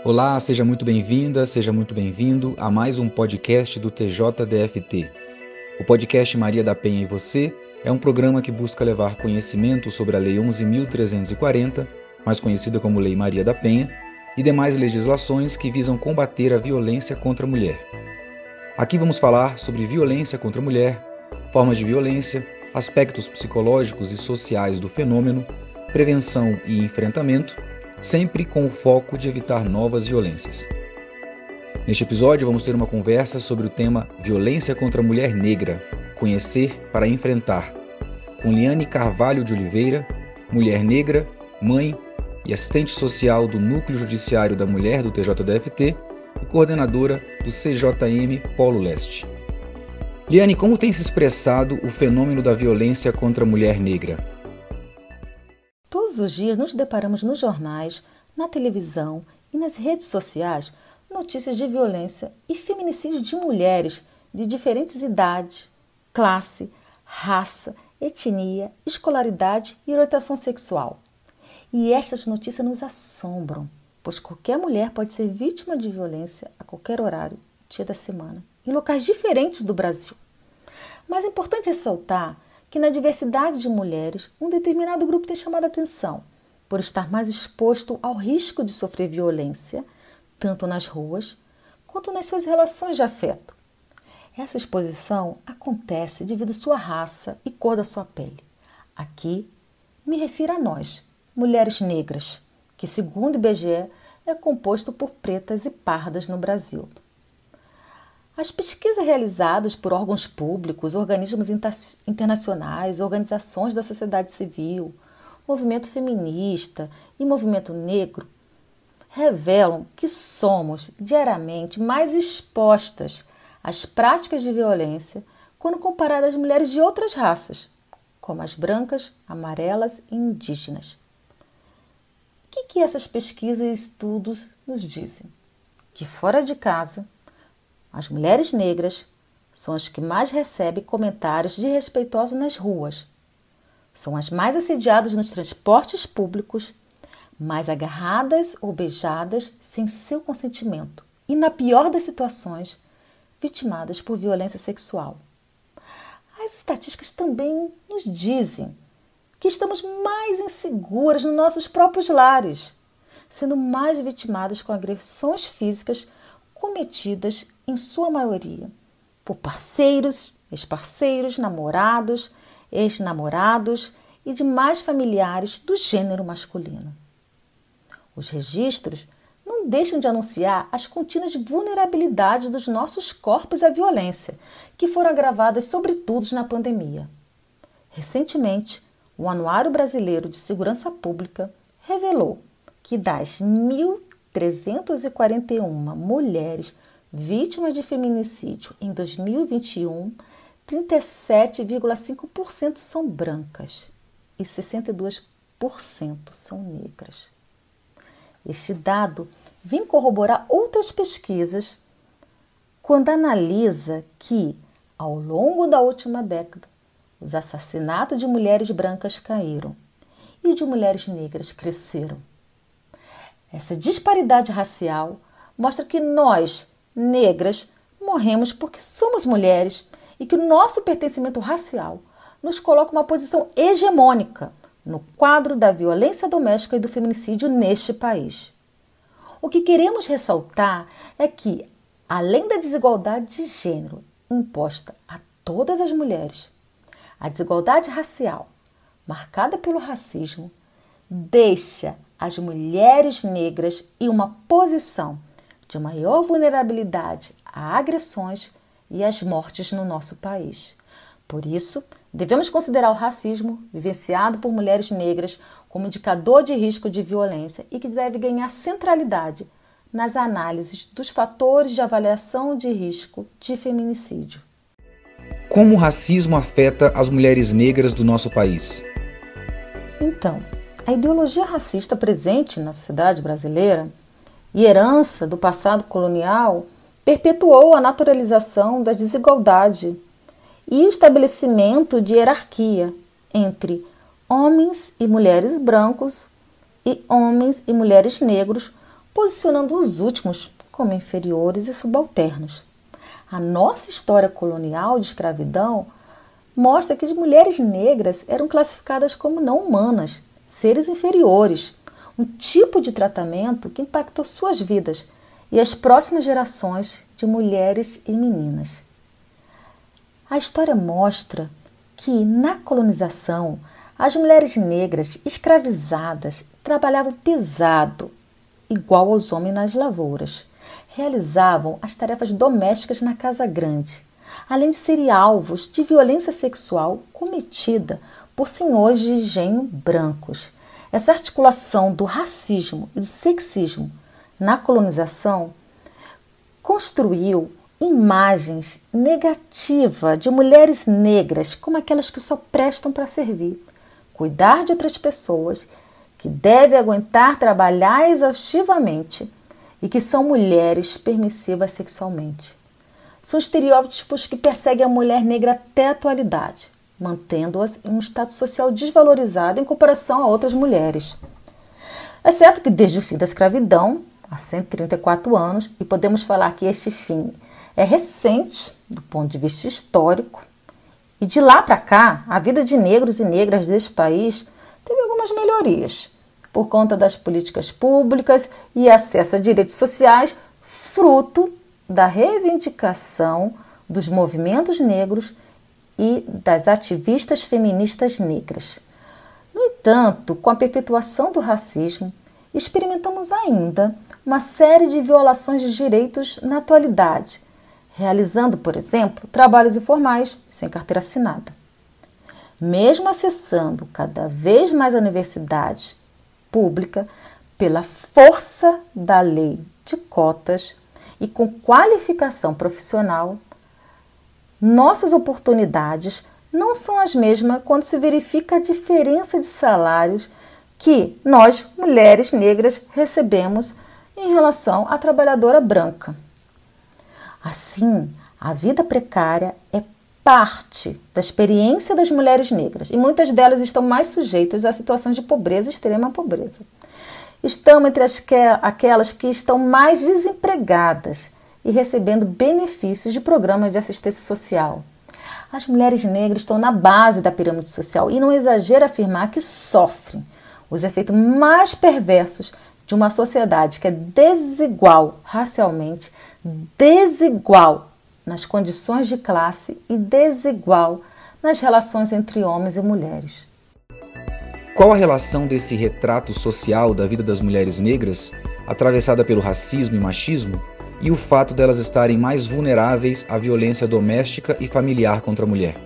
Olá, seja muito bem-vinda, seja muito bem-vindo a mais um podcast do TJDFT. O podcast Maria da Penha e Você é um programa que busca levar conhecimento sobre a Lei 11.340, mais conhecida como Lei Maria da Penha, e demais legislações que visam combater a violência contra a mulher. Aqui vamos falar sobre violência contra a mulher, formas de violência, aspectos psicológicos e sociais do fenômeno, prevenção e enfrentamento, sempre com o foco de evitar novas violências. Neste episódio vamos ter uma conversa sobre o tema Violência contra a Mulher Negra, Conhecer para Enfrentar, com Liane Carvalho de Oliveira, mulher negra, mãe e assistente social do Núcleo Judiciário da Mulher do TJDFT e coordenadora do CJM Polo Leste. Liane, como tem se expressado o fenômeno da violência contra a mulher negra? Todos os dias nos deparamos nos jornais, na televisão e nas redes sociais notícias de violência e feminicídio de mulheres de diferentes idades, classe, raça, etnia, escolaridade e orientação sexual. E estas notícias nos assombram, pois qualquer mulher pode ser vítima de violência a qualquer horário, dia da semana, em locais diferentes do Brasil. Mas é importante ressaltar que na diversidade de mulheres, um determinado grupo tem chamado a atenção por estar mais exposto ao risco de sofrer violência, tanto nas ruas quanto nas suas relações de afeto. Essa exposição acontece devido à sua raça e cor da sua pele. Aqui me refiro a nós, mulheres negras, que segundo o IBGE é composto por pretas e pardas no Brasil. As pesquisas realizadas por órgãos públicos, organismos internacionais, organizações da sociedade civil, movimento feminista e movimento negro revelam que somos diariamente mais expostas às práticas de violência quando comparadas às mulheres de outras raças, como as brancas, amarelas e indígenas. O que essas pesquisas e estudos nos dizem? Que fora de casa, as mulheres negras são as que mais recebem comentários desrespeitosos nas ruas. São as mais assediadas nos transportes públicos, mais agarradas ou beijadas sem seu consentimento e, na pior das situações, vitimadas por violência sexual. As estatísticas também nos dizem que estamos mais inseguras nos nossos próprios lares, sendo mais vitimadas com agressões físicas cometidas, em sua maioria, por parceiros, ex-parceiros, namorados, ex-namorados e demais familiares do gênero masculino. Os registros não deixam de anunciar as contínuas vulnerabilidades dos nossos corpos à violência, que foram agravadas sobretudo na pandemia. Recentemente, o Anuário Brasileiro de Segurança Pública revelou que das 1.341 mulheres vítimas de feminicídio em 2021, 37,5% são brancas e 62% são negras. Este dado vem corroborar outras pesquisas quando analisa que, ao longo da última década, os assassinatos de mulheres brancas caíram e de mulheres negras cresceram. Essa disparidade racial mostra que nós, negras, morremos porque somos mulheres e que o nosso pertencimento racial nos coloca uma posição hegemônica no quadro da violência doméstica e do feminicídio neste país. O que queremos ressaltar é que, além da desigualdade de gênero imposta a todas as mulheres, a desigualdade racial, marcada pelo racismo, deixa as mulheres negras em uma posição de maior vulnerabilidade a agressões e às mortes no nosso país. Por isso, devemos considerar o racismo vivenciado por mulheres negras como indicador de risco de violência e que deve ganhar centralidade nas análises dos fatores de avaliação de risco de feminicídio. Como o racismo afeta as mulheres negras do nosso país? Então, a ideologia racista presente na sociedade brasileira e herança do passado colonial perpetuou a naturalização da desigualdade e o estabelecimento de hierarquia entre homens e mulheres brancos e homens e mulheres negros posicionando os últimos como inferiores e subalternos. A nossa história colonial de escravidão mostra que as mulheres negras eram classificadas como não humanas, seres inferiores, um tipo de tratamento que impactou suas vidas e as próximas gerações de mulheres e meninas. A história mostra que, na colonização, as mulheres negras escravizadas trabalhavam pesado, igual aos homens nas lavouras. Realizavam as tarefas domésticas na casa grande, além de serem alvos de violência sexual cometida por senhores de engenho brancos. Essa articulação do racismo e do sexismo na colonização construiu imagens negativas de mulheres negras como aquelas que só prestam para servir, cuidar de outras pessoas, que devem aguentar trabalhar exaustivamente e que são mulheres permissivas sexualmente. São estereótipos que perseguem a mulher negra até a atualidade, mantendo-as em um status social desvalorizado em comparação a outras mulheres. É certo que desde o fim da escravidão, há 134 anos, e podemos falar que este fim é recente do ponto de vista histórico, e de lá para cá, a vida de negros e negras deste país teve algumas melhorias, por conta das políticas públicas e acesso a direitos sociais, fruto da reivindicação dos movimentos negros e das ativistas feministas negras. No entanto, com a perpetuação do racismo, experimentamos ainda uma série de violações de direitos na atualidade, realizando, por exemplo, trabalhos informais sem carteira assinada. Mesmo acessando cada vez mais a universidade pública pela força da lei de cotas e com qualificação profissional, nossas oportunidades não são as mesmas quando se verifica a diferença de salários que nós, mulheres negras, recebemos em relação à trabalhadora branca. Assim, a vida precária é parte da experiência das mulheres negras e muitas delas estão mais sujeitas a situações de pobreza e extrema pobreza. Estão entre aquelas que estão mais desempregadas e recebendo benefícios de programas de assistência social. As mulheres negras estão na base da pirâmide social e não exagero afirmar que sofrem os efeitos mais perversos de uma sociedade que é desigual racialmente, desigual nas condições de classe e desigual nas relações entre homens e mulheres. Qual a relação desse retrato social da vida das mulheres negras, atravessada pelo racismo e machismo, e o fato delas estarem mais vulneráveis à violência doméstica e familiar contra a mulher?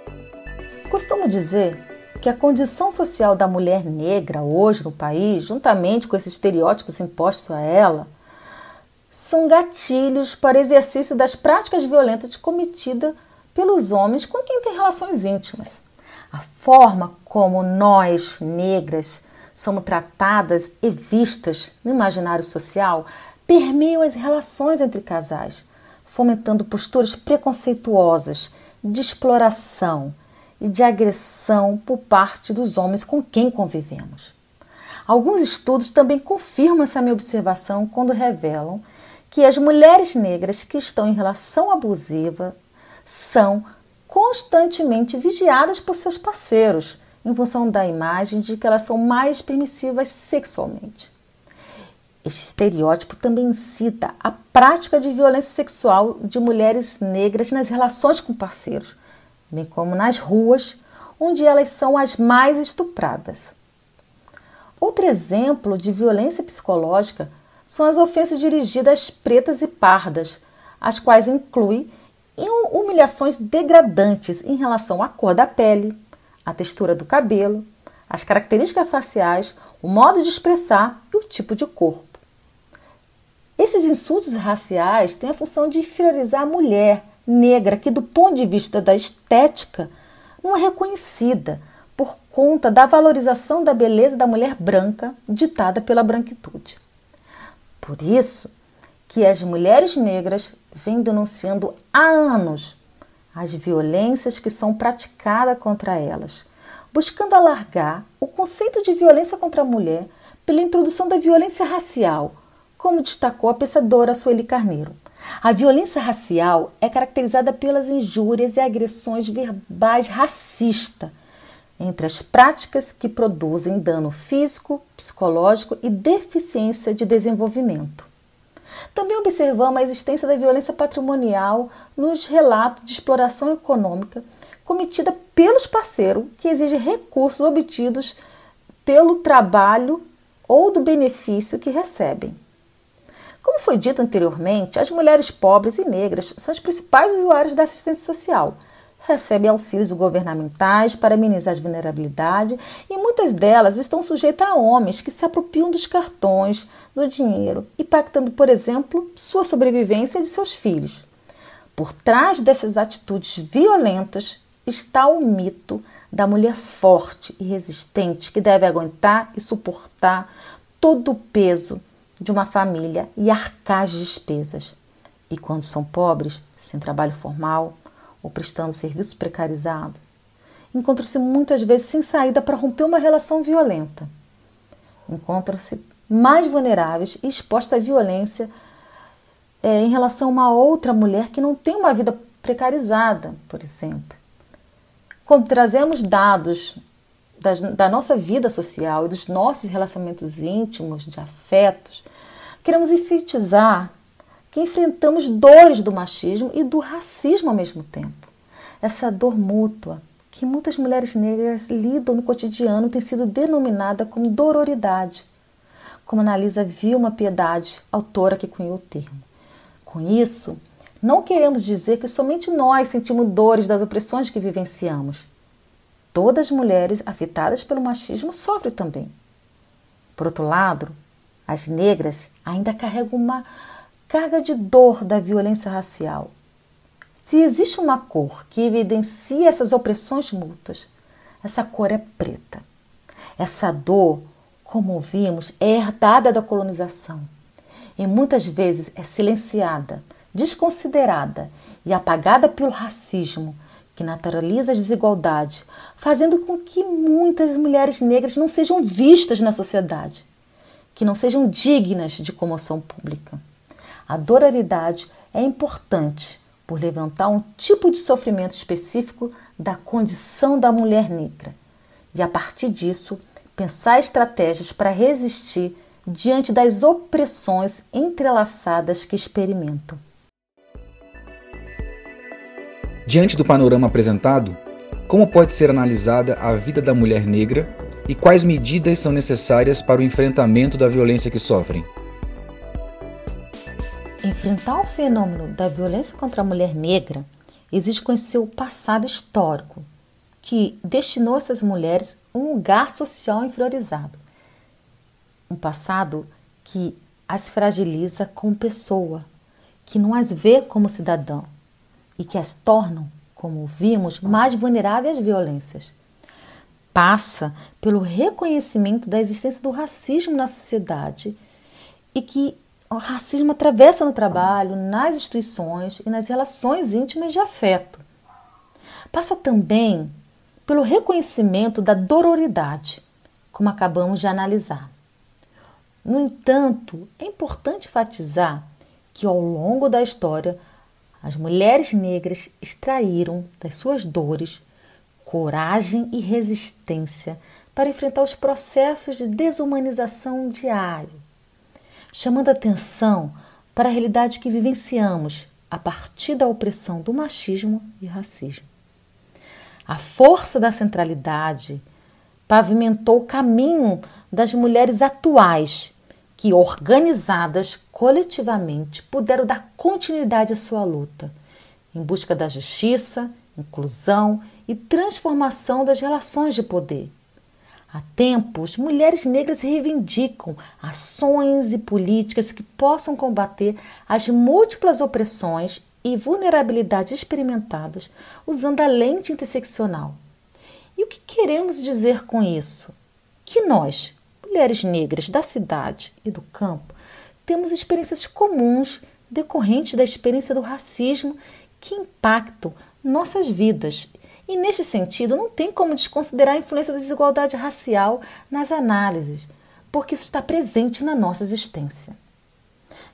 Costumo dizer que a condição social da mulher negra hoje no país, juntamente com esses estereótipos impostos a ela, são gatilhos para exercício das práticas violentas cometidas pelos homens com quem tem relações íntimas. A forma como nós, negras, somos tratadas e vistas no imaginário social permeiam as relações entre casais, fomentando posturas preconceituosas de exploração e de agressão por parte dos homens com quem convivemos. Alguns estudos também confirmam essa minha observação quando revelam que as mulheres negras que estão em relação abusiva são constantemente vigiadas por seus parceiros, em função da imagem de que elas são mais permissivas sexualmente. Este estereótipo também incita a prática de violência sexual de mulheres negras nas relações com parceiros, bem como nas ruas, onde elas são as mais estupradas. Outro exemplo de violência psicológica são as ofensas dirigidas às pretas e pardas, as quais incluem humilhações degradantes em relação à cor da pele, à textura do cabelo, as características faciais, o modo de expressar e o tipo de corpo. Esses insultos raciais têm a função de inferiorizar a mulher negra, que do ponto de vista da estética não é reconhecida por conta da valorização da beleza da mulher branca ditada pela branquitude. Por isso que as mulheres negras vêm denunciando há anos as violências que são praticadas contra elas, buscando alargar o conceito de violência contra a mulher pela introdução da violência racial como destacou a pensadora Sueli Carneiro. A violência racial é caracterizada pelas injúrias e agressões verbais racistas, entre as práticas que produzem dano físico, psicológico e deficiência de desenvolvimento. Também observamos a existência da violência patrimonial nos relatos de exploração econômica cometida pelos parceiros que exigem recursos obtidos pelo trabalho ou do benefício que recebem. Como foi dito anteriormente, as mulheres pobres e negras são as principais usuárias da assistência social. Recebem auxílios governamentais para amenizar as vulnerabilidades e muitas delas estão sujeitas a homens que se apropriam dos cartões, do dinheiro, impactando, por exemplo, sua sobrevivência e de seus filhos. Por trás dessas atitudes violentas está o mito da mulher forte e resistente que deve aguentar e suportar todo o peso de uma família e arcar as despesas. E quando são pobres, sem trabalho formal ou prestando serviço precarizado, encontram-se muitas vezes sem saída para romper uma relação violenta. Encontram-se mais vulneráveis e expostas à violência em relação a uma outra mulher que não tem uma vida precarizada, por exemplo. Quando trazemos dados da nossa vida social e dos nossos relacionamentos íntimos, de afetos, queremos enfatizar que enfrentamos dores do machismo e do racismo ao mesmo tempo. Essa dor mútua que muitas mulheres negras lidam no cotidiano tem sido denominada como dororidade, como analisa Vilma Piedade, autora que cunhou o termo. Com isso, não queremos dizer que somente nós sentimos dores das opressões que vivenciamos. Todas as mulheres afetadas pelo machismo sofrem também. Por outro lado, as negras ainda carregam uma carga de dor da violência racial. Se existe uma cor que evidencia essas opressões mútuas, essa cor é preta. Essa dor, como vimos, é herdada da colonização e muitas vezes é silenciada, desconsiderada e apagada pelo racismo, que naturaliza as desigualdades, fazendo com que muitas mulheres negras não sejam vistas na sociedade, que não sejam dignas de comoção pública. A dororidade é importante por levantar um tipo de sofrimento específico da condição da mulher negra e, a partir disso, pensar estratégias para resistir diante das opressões entrelaçadas que experimentam. Diante do panorama apresentado, como pode ser analisada a vida da mulher negra e quais medidas são necessárias para o enfrentamento da violência que sofrem? Enfrentar o fenômeno da violência contra a mulher negra exige conhecer o passado histórico, que destinou essas mulheres um lugar social inferiorizado. Um passado que as fragiliza como pessoa, que não as vê como cidadão e que as tornam, como vimos, mais vulneráveis às violências. Passa pelo reconhecimento da existência do racismo na sociedade e que o racismo atravessa no trabalho, nas instituições e nas relações íntimas de afeto. Passa também pelo reconhecimento da dororidade, como acabamos de analisar. No entanto, é importante enfatizar que ao longo da história, as mulheres negras extraíram das suas dores coragem e resistência para enfrentar os processos de desumanização diário, chamando atenção para a realidade que vivenciamos a partir da opressão do machismo e racismo. A força da centralidade pavimentou o caminho das mulheres atuais que, organizadas coletivamente, puderam dar continuidade à sua luta, em busca da justiça, inclusão e transformação das relações de poder. Há tempos, mulheres negras reivindicam ações e políticas que possam combater as múltiplas opressões e vulnerabilidades experimentadas usando a lente interseccional. E o que queremos dizer com isso? Que nós, mulheres negras da cidade e do campo, temos experiências comuns decorrentes da experiência do racismo que impactam nossas vidas. E, neste sentido, não tem como desconsiderar a influência da desigualdade racial nas análises, porque isso está presente na nossa existência.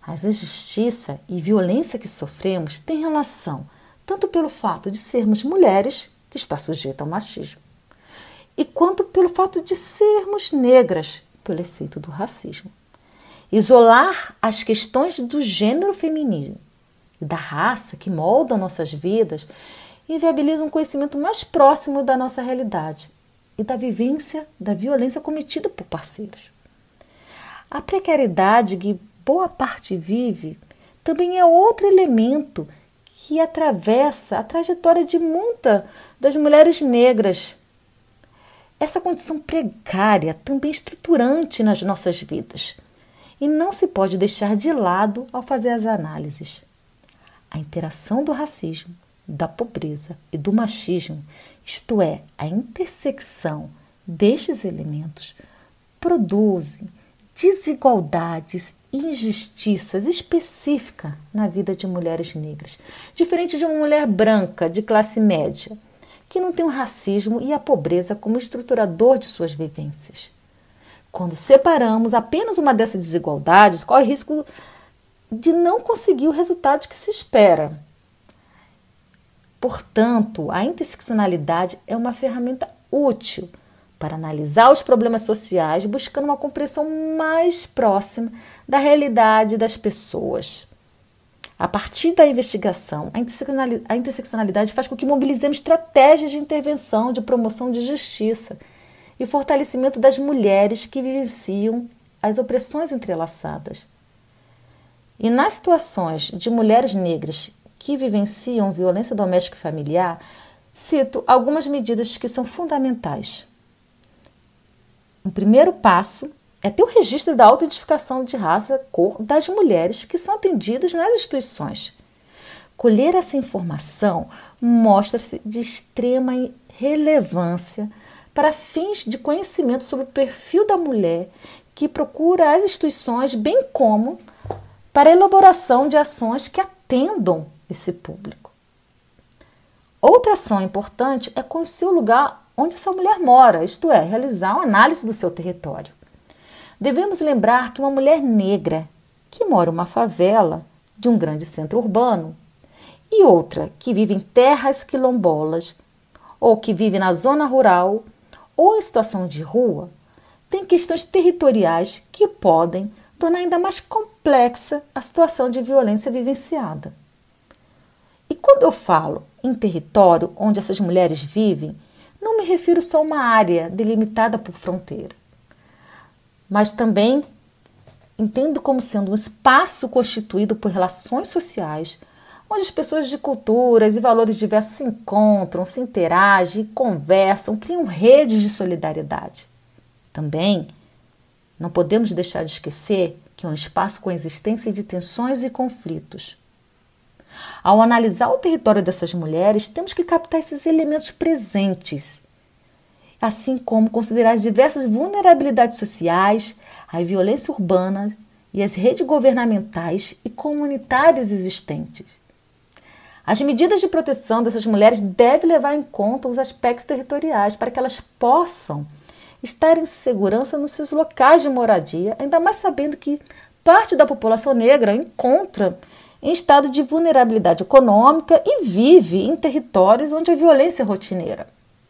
As injustiça e violência que sofremos têm relação tanto pelo fato de sermos mulheres, que está sujeita ao machismo, e quanto pelo fato de sermos negras, pelo efeito do racismo. Isolar as questões do gênero feminino e da raça que moldam nossas vidas inviabiliza um conhecimento mais próximo da nossa realidade e da vivência da violência cometida por parceiros. A precariedade que boa parte vive também é outro elemento que atravessa a trajetória de muitas das mulheres negras. Essa condição precária também é estruturante nas nossas vidas e não se pode deixar de lado ao fazer as análises. A interação do racismo, da pobreza e do machismo, isto é, a intersecção destes elementos, produzem desigualdades e injustiças específicas na vida de mulheres negras, diferente de uma mulher branca de classe média, que não tem o racismo e a pobreza como estruturador de suas vivências. Quando separamos apenas uma dessas desigualdades, corre o risco de não conseguir o resultado que se espera. Portanto, a interseccionalidade é uma ferramenta útil para analisar os problemas sociais, buscando uma compreensão mais próxima da realidade das pessoas. A partir da investigação, a interseccionalidade faz com que mobilizemos estratégias de intervenção, de promoção de justiça e fortalecimento das mulheres que vivenciam as opressões entrelaçadas. E nas situações de mulheres negras que vivenciam violência doméstica e familiar, cito algumas medidas que são fundamentais. O primeiro passo é ter o registro da autoidentificação de raça e cor das mulheres que são atendidas nas instituições. Colher essa informação mostra-se de extrema relevância para fins de conhecimento sobre o perfil da mulher que procura as instituições, bem como para a elaboração de ações que atendam esse público. Outra ação importante é conhecer o lugar onde essa mulher mora, isto é, realizar uma análise do seu território. Devemos lembrar que uma mulher negra que mora em uma favela de um grande centro urbano e outra que vive em terras quilombolas ou que vive na zona rural ou em situação de rua, tem questões territoriais que podem tornar ainda mais complexa a situação de violência vivenciada. E quando eu falo em território onde essas mulheres vivem, não me refiro só a uma área delimitada por fronteira, mas também entendo como sendo um espaço constituído por relações sociais, onde as pessoas de culturas e valores diversos se encontram, se interagem, conversam, criam redes de solidariedade. Também não podemos deixar de esquecer que é um espaço com existência de tensões e conflitos. Ao analisar o território dessas mulheres, temos que captar esses elementos presentes, assim como considerar as diversas vulnerabilidades sociais, a violência urbana e as redes governamentais e comunitárias existentes. As medidas de proteção dessas mulheres devem levar em conta os aspectos territoriais para que elas possam estar em segurança nos seus locais de moradia, ainda mais sabendo que parte da população negra encontra em estado de vulnerabilidade econômica e vive em territórios onde a violência é rotineira.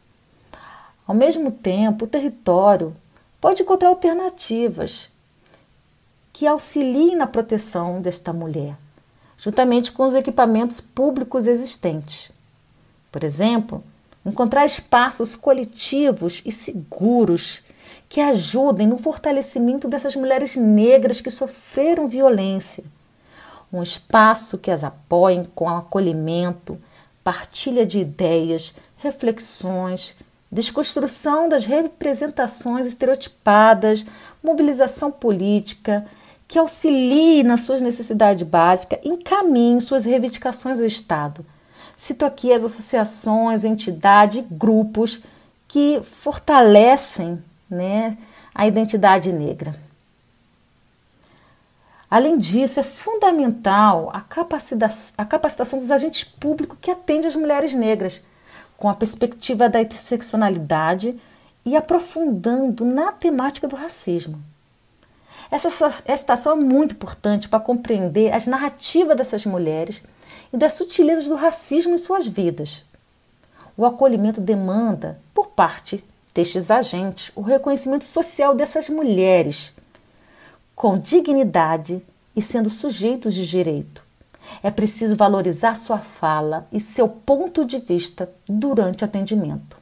Ao mesmo tempo, o território pode encontrar alternativas que auxiliem na proteção desta mulher, juntamente com os equipamentos públicos existentes. Por exemplo, encontrar espaços coletivos e seguros que ajudem no fortalecimento dessas mulheres negras que sofreram violência. Um espaço que as apoie com acolhimento, partilha de ideias, reflexões, desconstrução das representações estereotipadas, mobilização política, que auxilie nas suas necessidades básicas e encaminhe suas reivindicações ao Estado. Cito aqui as associações, entidades, grupos que fortalecem, a identidade negra. Além disso, é fundamental a capacitação dos agentes públicos que atendem as mulheres negras, com a perspectiva da interseccionalidade e aprofundando na temática do racismo. Esta ação é muito importante para compreender as narrativas dessas mulheres e das sutilezas do racismo em suas vidas. O acolhimento demanda, por parte destes agentes, o reconhecimento social dessas mulheres, com dignidade e sendo sujeitos de direito. É preciso valorizar sua fala e seu ponto de vista durante o atendimento.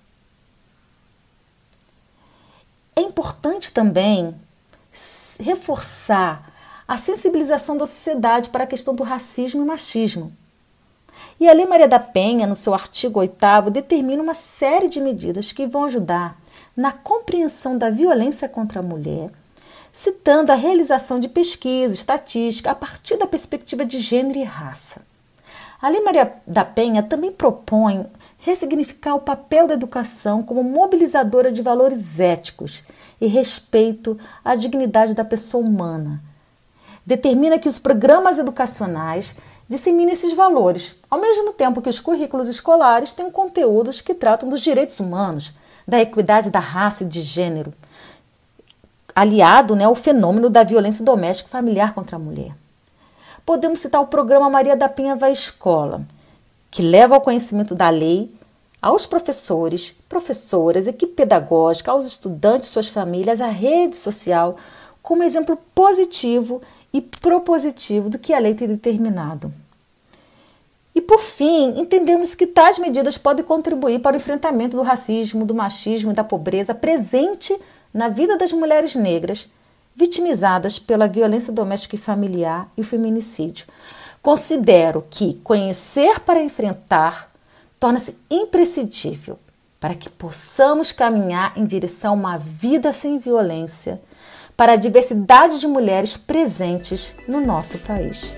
É importante também reforçar a sensibilização da sociedade para a questão do racismo e machismo. E a Lei Maria da Penha, no seu artigo 8º, determina uma série de medidas que vão ajudar na compreensão da violência contra a mulher, citando a realização de pesquisa, estatística, a partir da perspectiva de gênero e raça. A Lei Maria da Penha também propõe ressignificar o papel da educação como mobilizadora de valores éticos e respeito à dignidade da pessoa humana. Determina que os programas educacionais disseminem esses valores, ao mesmo tempo que os currículos escolares têm conteúdos que tratam dos direitos humanos, da equidade da raça e de gênero, aliado ao fenômeno da violência doméstica e familiar contra a mulher. Podemos citar o programa Maria da Penha Vai à Escola, que leva ao conhecimento da lei aos professores, professoras, equipe pedagógica, aos estudantes, suas famílias, à rede social, como exemplo positivo e propositivo do que a lei tem determinado. E, por fim, entendemos que tais medidas podem contribuir para o enfrentamento do racismo, do machismo e da pobreza presente na vida das mulheres negras vitimizadas pela violência doméstica e familiar e o feminicídio. Considero que conhecer para enfrentar torna-se imprescindível para que possamos caminhar em direção a uma vida sem violência para a diversidade de mulheres presentes no nosso país.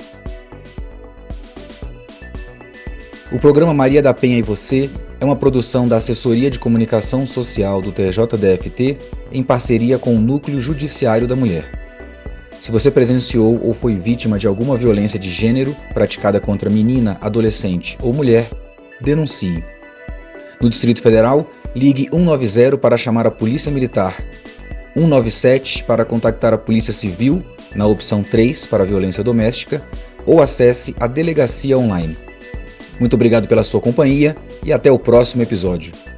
O programa Maria da Penha e Você é uma produção da Assessoria de Comunicação Social do TJDFT em parceria com o Núcleo Judiciário da Mulher. Se você presenciou ou foi vítima de alguma violência de gênero praticada contra menina, adolescente ou mulher, denuncie. No Distrito Federal, ligue 190 para chamar a Polícia Militar, 197 para contactar a Polícia Civil, na opção 3 para violência doméstica, ou acesse a Delegacia Online. Muito obrigado pela sua companhia e até o próximo episódio.